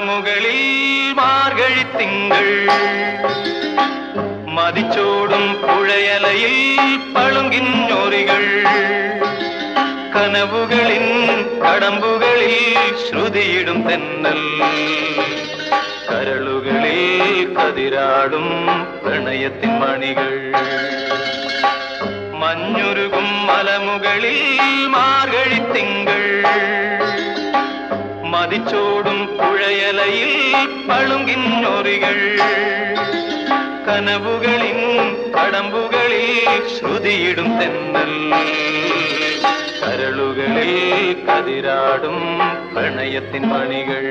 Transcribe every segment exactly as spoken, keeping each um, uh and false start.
മലമുകളിൽ മാർഗഴി തിങ്കൾ മതിച്ചോടും പുഴയലയിൽ പളുങ്കിൻ ഞൊറികൾ കനവുകളിൻ കടമ്പുകളിൽ ശ്രുതിയിടും തെന്നൽ കരളുകളിൽ കതിരാടും പ്രണയത്തിൻ മണികൾ മഞ്ഞുരുകും മലമുകളിൽ മാർഗഴി തിങ്കൾ മതിച്ചോടും പുഴയലയിൽ പളുങ്കിൻ ഞൊറികൾ കനവുകളിൻ കടമ്പുകളിൽ ശ്രുതിയിടും തെന്നൽ കരളുകളിൽ കതിരാടും പ്രണയത്തിൻ മണികൾ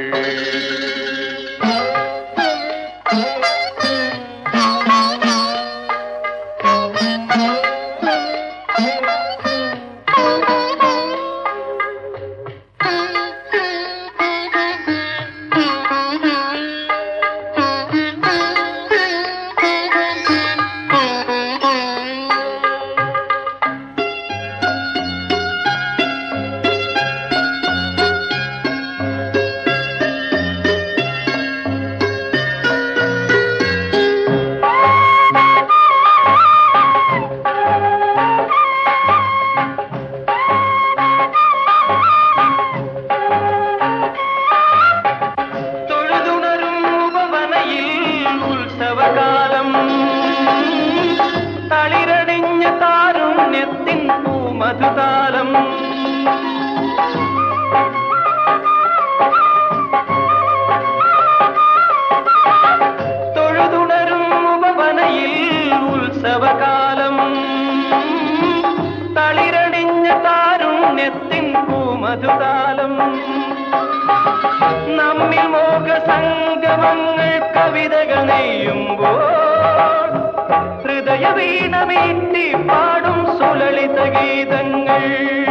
തളിരണിഞ്ഞ താരുണ്യത്തിൻ പൂമധുതാലം തൊഴുതുണരും ഉപവനയിൽ ഉത്സവകാലം തളിരണിഞ്ഞ താരുണ്യത്തിൻ പൂമധുതാലം നമ്മിൽ മോഹസംഗമങ്ങൾ കവിതകൾ നെയ്യുമ്പോൾ ഹൃദയ വീണമീട്ടി പാടും സുലളിത ഗീതങ്ങൾ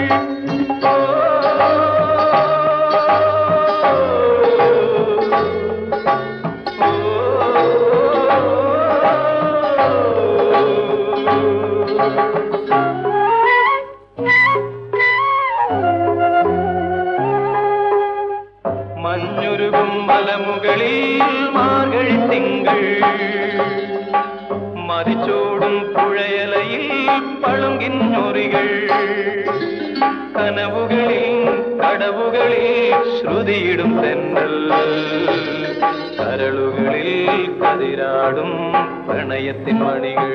മഞ്ഞുരുകും മലമുകളിൽ മാർഗഴി തിങ്കൾ മതിച്ചോടും പുഴയലയിൽ പളുങ്കിൻ ഞൊറികൾ കനവുകളിൽ കടവുകളിൽ ശ്രുതിയിടും തെന്നൽ കരളുകളിൽ കതിരാടും പ്രണയത്തിൻ മണികൾ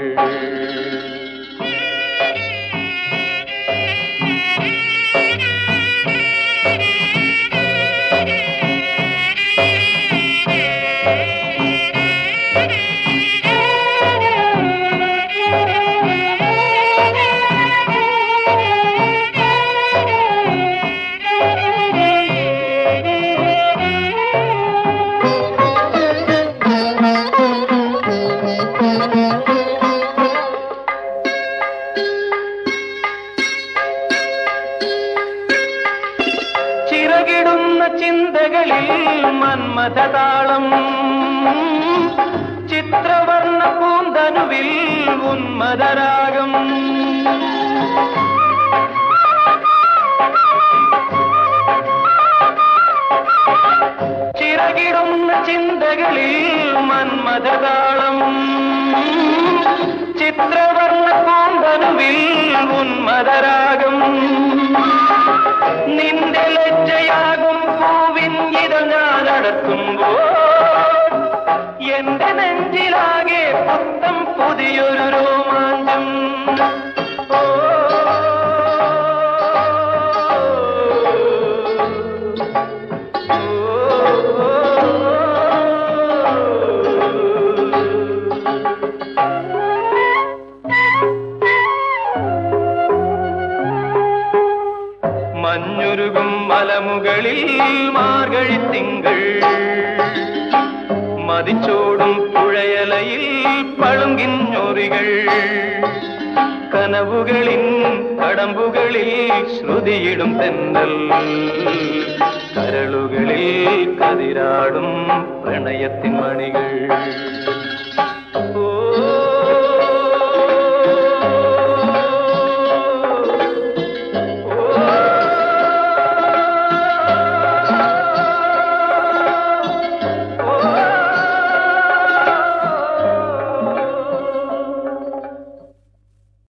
ചിറകിടുന്ന ചിന്തകളിൽ മന്മഥതാളം ചിത്രവർണ്ണ പൂന്തനുവിൽ ഉന്മദരാഗം ചിറകിടുന്ന ചിന്തകളിൽ മന്മഥതാളം ചിത്രവർണ്ണ പൂന്തനുവിൽ ഉന്മദരാഗം നിന്റെ ലജ്ജയാകും പൂവിൻ ഇത ഞാൻ അടക്കുമ്പോൾ എന്റെ നെഞ്ചിലാകെ പുത്തം പുതിയൊരു രോമാഞ്ചം മഞ്ഞുരുകും മലമുകളിൽ മാർഗഴി തിങ്കൾ മതിച്ചോടും പുഴയലയിൽ പളുങ്കിൻ ഞൊറികൾ കനവുകളിൻ കടമ്പുകളിൽ ശ്രുതിയിടും തെന്നൽ കരളുകളിൽ കതിരാടും പ്രണയത്തിൻ മണികൾ